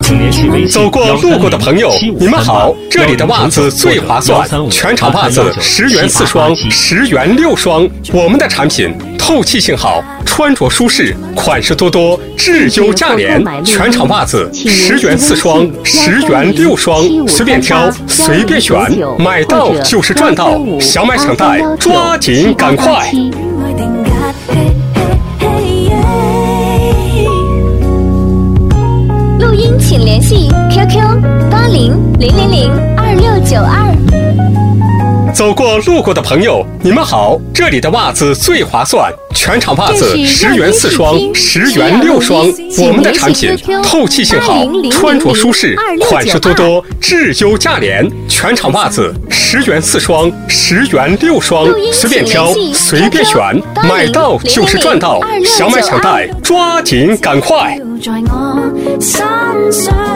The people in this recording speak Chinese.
走过路过的朋友，你们好，这里的袜子最划算，全场袜子10元4双，10元6双。我们的产品透气性好，穿着舒适，款式多多，质优价廉。全场袜子10元4双，10元6双，随便挑，随便选，买到就是赚到。想买抢贷，抓紧赶快！ 录音请联系 QQ8000022692。 走过路过的朋友，你们好，这里的袜子最划算，全场袜子10元4双，10元6双。我们的产品透气性好，穿着舒适，款式多多，质优价廉。全场袜子10元4双，10元6双，随便挑，随便选，买到就是赚到。想买抢贷，抓紧赶快！